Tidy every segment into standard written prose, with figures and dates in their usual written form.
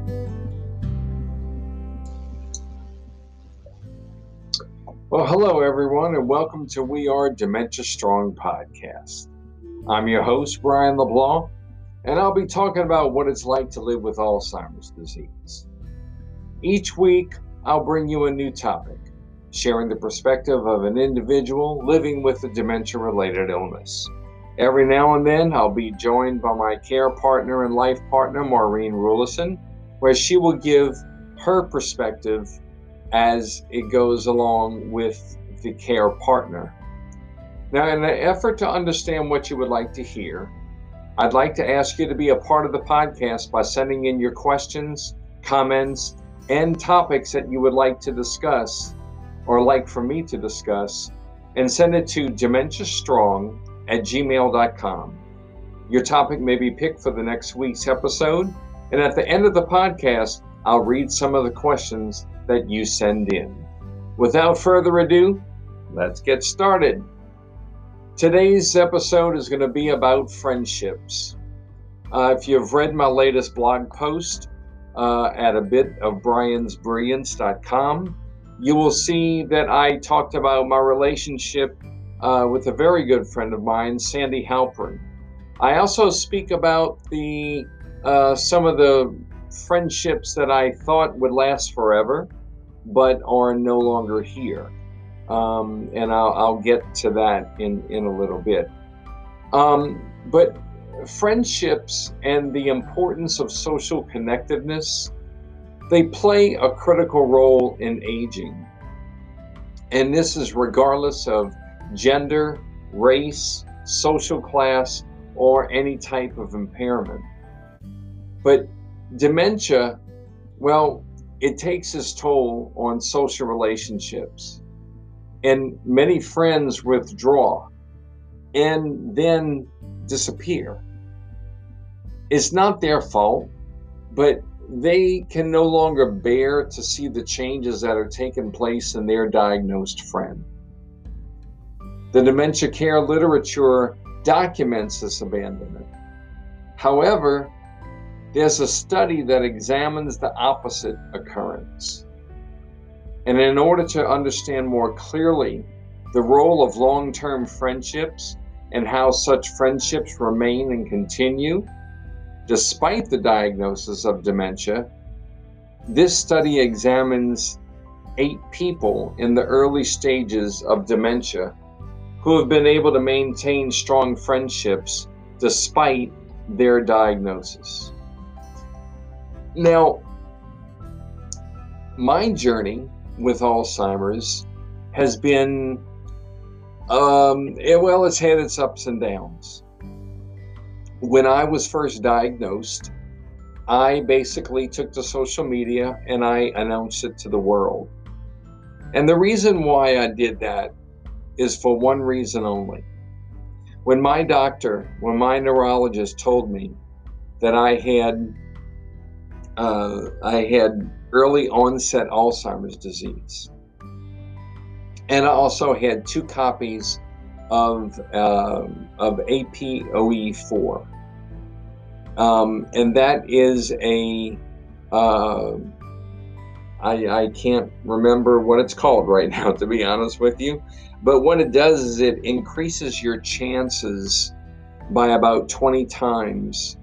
Well, hello everyone, and welcome to We Are Dementia Strong podcast. I'm your host, Brian LeBlanc, and I'll be talking about what it's like to live with Alzheimer's disease. Each week, I'll bring you a new topic, sharing the perspective of an individual living with a dementia-related illness. Every now and then, I'll be joined by my care partner and life partner, Maureen Rulison, where she will give her perspective as it goes along with the care partner. Now, in an effort to understand what you would like to hear, I'd like to ask you to be a part of the podcast by sending in your questions, comments, and topics that you would like to discuss or like for me to discuss, and send it to dementiastrong@gmail.com. Your topic may be picked for the next week's episode, and at the end of the podcast, I'll read some of the questions that you send in. Without further ado, let's get started. Today's episode is going to be about friendships. If you've read my latest blog post at a bit of briansbrilliance.com, you will see that I talked about my relationship with a very good friend of mine, Sandy Halpern. I also speak about some of the friendships that I thought would last forever, but are no longer here. And I'll get to that in a little bit. But friendships and the importance of social connectiveness, they play a critical role in aging. And this is regardless of gender, race, social class, or any type of impairment. But dementia, well, it takes its toll on social relationships, and many friends withdraw and then disappear. It's not their fault, but they can no longer bear to see the changes that are taking place in their diagnosed friend. The dementia care literature documents this abandonment. However, there's a study that examines the opposite occurrence. And in order to understand more clearly the role of long-term friendships and how such friendships remain and continue despite the diagnosis of dementia, this study examines 8 people in the early stages of dementia who have been able to maintain strong friendships despite their diagnosis. Now, my journey with Alzheimer's has been, it's had its ups and downs. When I was first diagnosed, I basically took to social media and I announced it to the world. And the reason why I did that is for one reason only. When my neurologist told me that I had early onset Alzheimer's disease, and I also had 2 copies of APOE4, and that is I can't remember what it's called right now, to be honest with you, but what it does is it increases your chances by about 20 times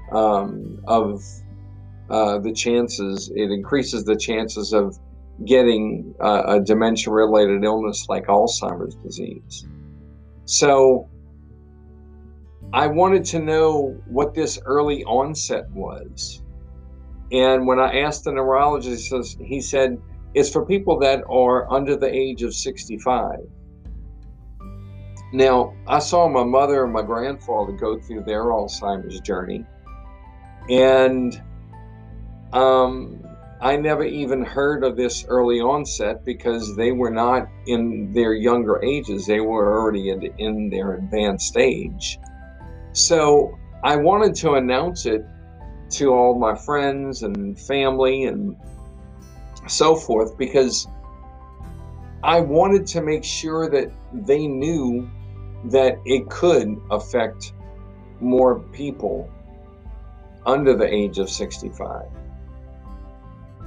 it increases the chances of getting a dementia-related illness like Alzheimer's disease. So I wanted to know what this early onset was. And when I asked the neurologist, he said, it's for people that are under the age of 65. Now, I saw my mother and my grandfather go through their Alzheimer's journey, and I never even heard of this early onset because they were not in their younger ages. They were already in their advanced age. So I wanted to announce it to all my friends and family and so forth because I wanted to make sure that they knew that it could affect more people under the age of 65.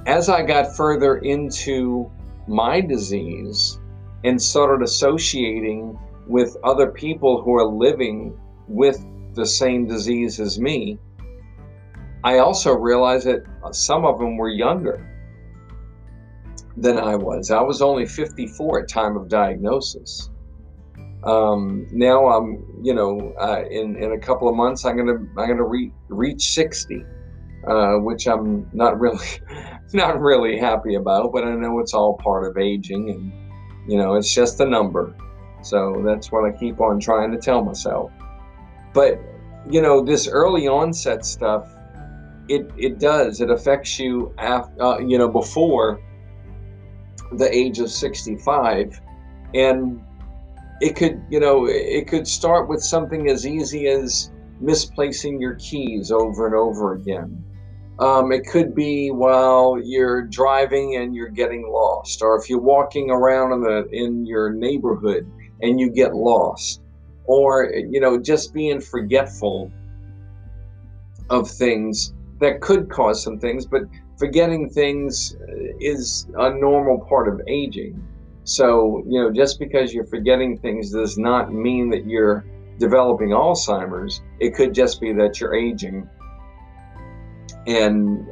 as I got further into my disease and started associating with other people who are living with the same disease as me, I also realized that some of them were younger than I was. I was only 54 at time of diagnosis. Now I'm, in a couple of months, I'm gonna reach 60, which I'm not really happy about. But I know it's all part of aging, and it's just a number. So that's what I keep on trying to tell myself. But this early onset stuff, it affects you after, before the age of 65, and it could start with something as easy as misplacing your keys over and over again. It could be while you're driving and you're getting lost, or if you're walking around in your neighborhood and you get lost, or just being forgetful of things that could cause some things. But forgetting things is a normal part of aging. So, just because you're forgetting things does not mean that you're developing Alzheimer's. It could just be that you're aging, and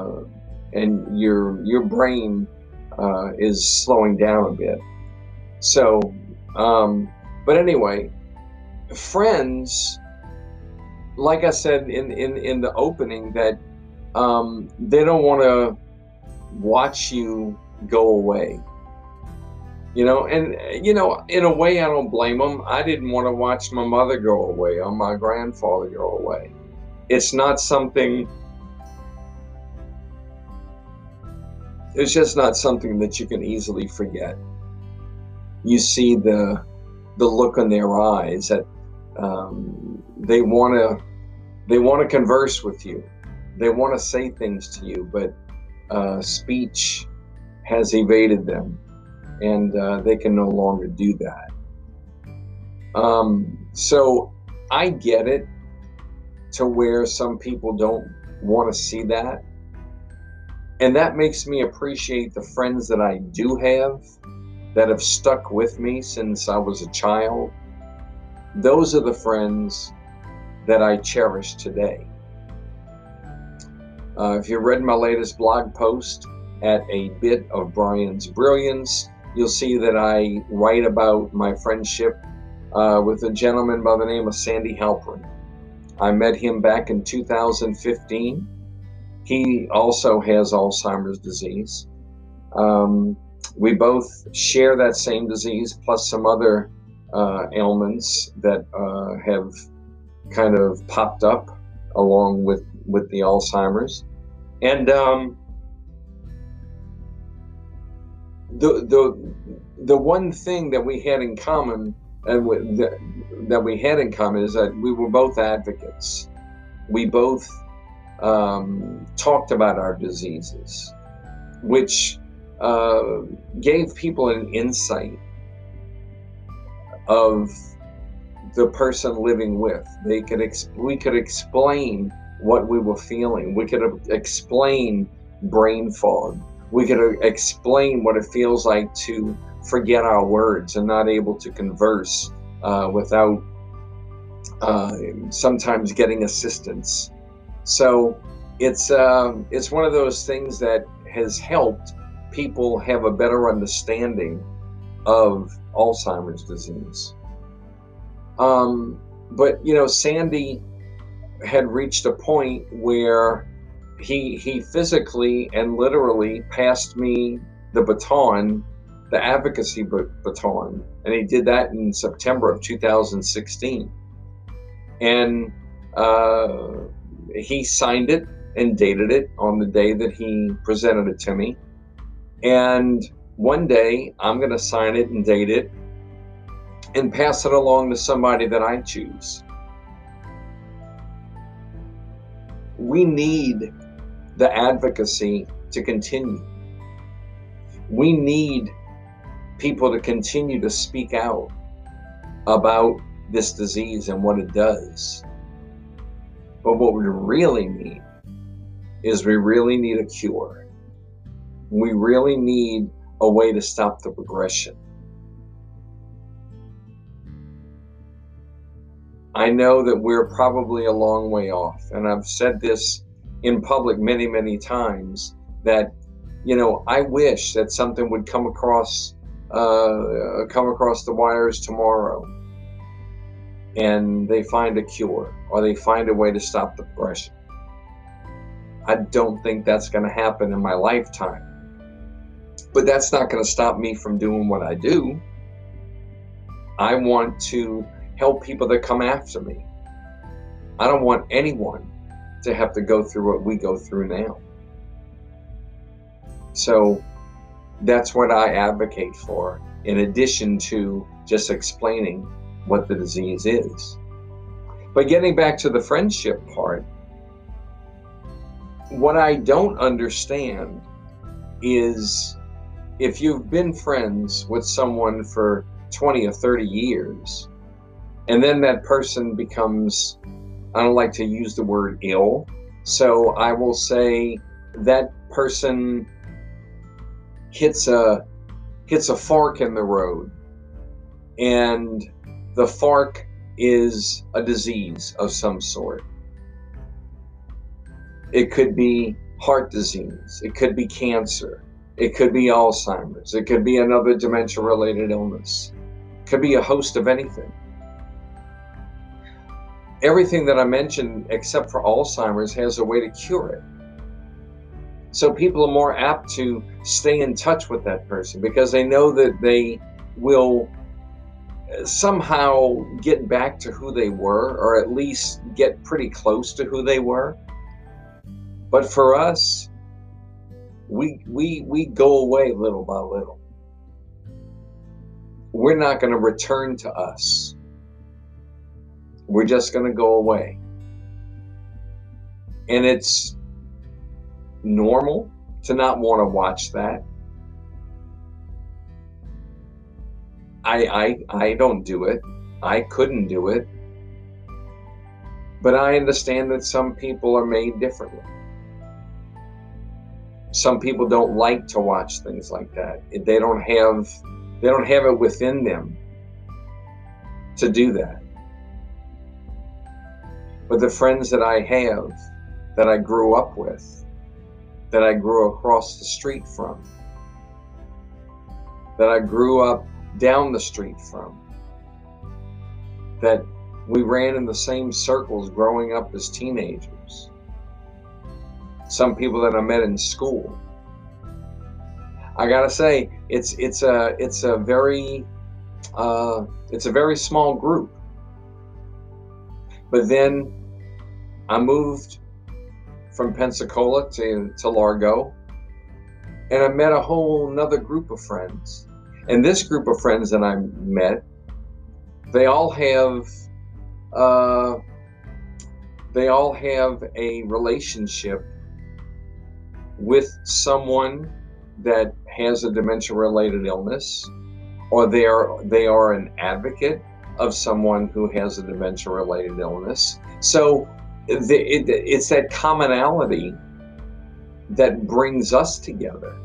your brain is slowing down a bit. So, but anyway, friends, like I said in the opening, that they don't want to watch you go away. And in a way, I don't blame them. I didn't want to watch my mother go away or my grandfather go away. It's just not something that you can easily forget. You see the look in their eyes that they want to converse with you. They want to say things to you, but speech has evaded them, and they can no longer do that. So I get it, to where some people don't want to see that. And that makes me appreciate the friends that I do have, that have stuck with me since I was a child. Those are the friends that I cherish today. If you read my latest blog post at A Bit of Brian's Brilliance, you'll see that I write about my friendship with a gentleman by the name of Sandy Halperin. I met him back in 2015. He also has Alzheimer's disease. We both share that same disease, plus some other ailments that have kind of popped up along with the Alzheimer's. And the one thing that we had in common, is that we were both advocates. We both talked about our diseases, which gave people an insight of the person living with. We could explain what we were feeling. We could explain brain fog. We could explain what it feels like to forget our words and not able to converse without sometimes getting assistance. So it's one of those things that has helped people have a better understanding of Alzheimer's disease. But Sandy had reached a point where he physically and literally passed me the baton, the advocacy baton, and he did that in September of 2016. And he signed it and dated it on the day that he presented it to me. And one day I'm going to sign it and date it and pass it along to somebody that I choose. We need the advocacy to continue. We need people to continue to speak out about this disease and what it does. But what we really need is we really need a cure. We really need a way to stop the progression. I know that we're probably a long way off, and I've said this in public many, many times, that, I wish that something would come across the wires tomorrow, and they find a cure, or they find a way to stop the progression. I don't think that's going to happen in my lifetime. But that's not going to stop me from doing what I do. I want to help people that come after me. I don't want anyone to have to go through what we go through now. So that's what I advocate for, in addition to just explaining what the disease is. But getting back to the friendship part, what I don't understand is, if you've been friends with someone for 20 or 30 years, and then that person becomes, I don't like to use the word ill, so I will say that person hits a fork in the road, and the fork is a disease of some sort. It could be heart disease, it could be cancer, it could be Alzheimer's, it could be another dementia-related illness, it could be a host of anything. Everything that I mentioned, except for Alzheimer's, has a way to cure it. So people are more apt to stay in touch with that person because they know that they will somehow get back to who they were, or at least get pretty close to who they were. But for us, we go away little by little. We're not going to return to us. We're just going to go away. And it's normal to not want to watch that. I don't do it. I couldn't do it. But I understand that some people are made differently. Some people don't like to watch things like that. They don't have it within them to do that. But the friends that I have, that I grew up with, that I grew across the street from, that I grew up down the street from, that we ran in the same circles growing up as teenagers, some people that I met in school. I gotta say, it's a very small group. But then I moved from Pensacola to Largo, and I met a whole nother group of friends. And this group of friends that I met, they all have a relationship with someone that has a dementia-related illness, or they are an advocate of someone who has a dementia-related illness. So it's that commonality that brings us together.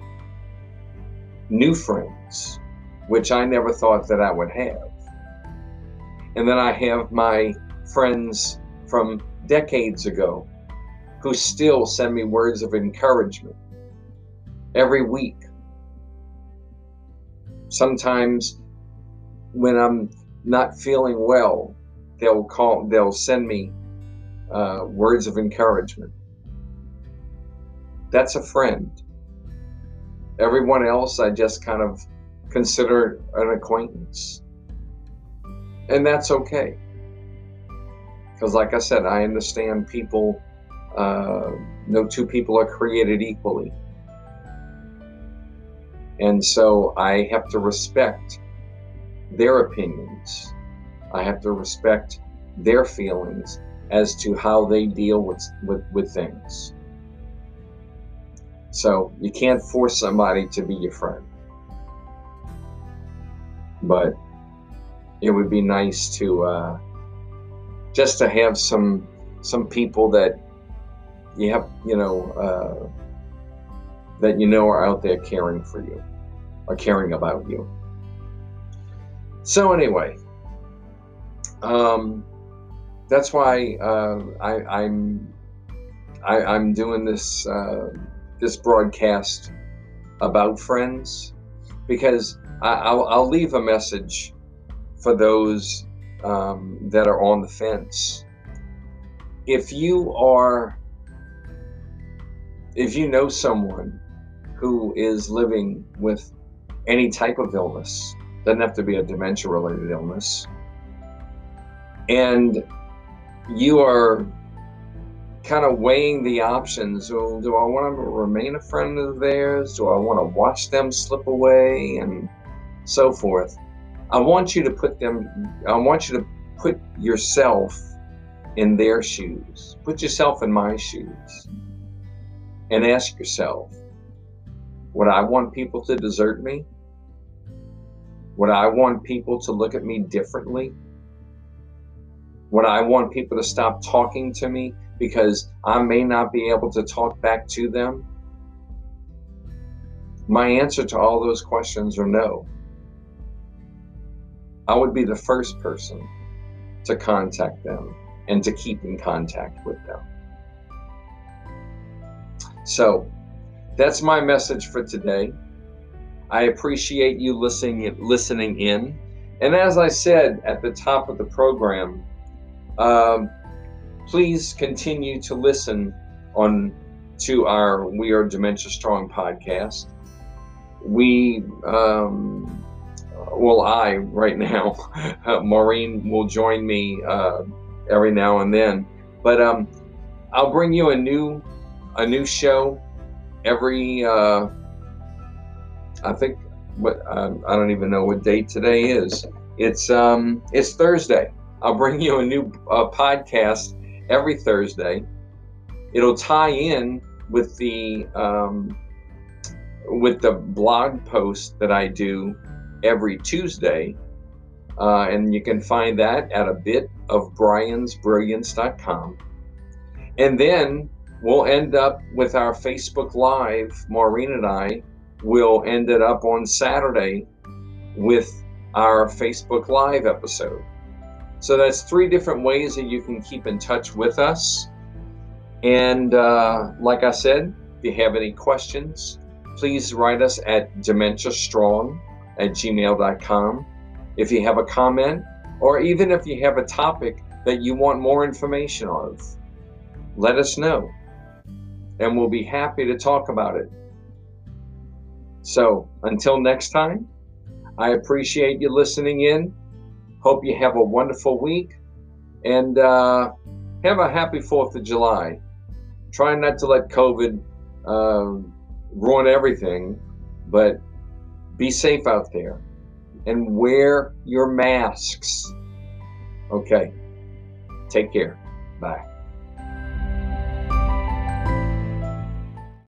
New friends, which I never thought that I would have. And then I have my friends from decades ago who still send me words of encouragement every week. Sometimes when I'm not feeling well, they'll send me words of encouragement. That's a friend. Everyone else I just kind of consider an acquaintance. And that's okay. Because like I said, I understand people, no two people are created equally. And so I have to respect their opinions. I have to respect their feelings as to how they deal with things. So you can't force somebody to be your friend. But it would be nice to just to have some people that you have, that you know are out there caring for you or caring about you. So anyway, that's why I'm doing this this broadcast about friends, because I'll leave a message for those that are on the fence. If you know someone who is living with any type of illness, doesn't have to be a dementia-related illness, and you are kind of weighing the options. Well, do I want to remain a friend of theirs? Do I want to watch them slip away and so forth? I want you to put yourself in their shoes. Put yourself in my shoes and ask yourself, would I want people to desert me? Would I want people to look at me differently? Would I want people to stop talking to me because I may not be able to talk back to them? My answer to all those questions are no. I would be the first person to contact them and to keep in contact with them. So that's my message for today. I appreciate you listening in. And as I said at the top of the program, please continue to listen to our We Are Dementia Strong podcast. I right now, Maureen will join me every now and then, but I'll bring you a new show every I don't even know what date today is. It's Thursday. I'll bring you a new podcast every Thursday. It'll tie in with the blog post that I do every Tuesday, and you can find that at a bit of briansbrilliance.com. And then we'll end up with our Facebook Live. Maureen and I will end it up on Saturday with our Facebook Live episode. So that's 3 different ways that you can keep in touch with us. And like I said, if you have any questions, please write us at dementiastrong@gmail.com. If you have a comment, or even if you have a topic that you want more information of, let us know, and we'll be happy to talk about it. So until next time, I appreciate you listening in. Hope you have a wonderful week, and have a happy 4th of July. Try not to let COVID ruin everything, but be safe out there and wear your masks. Okay, take care. Bye.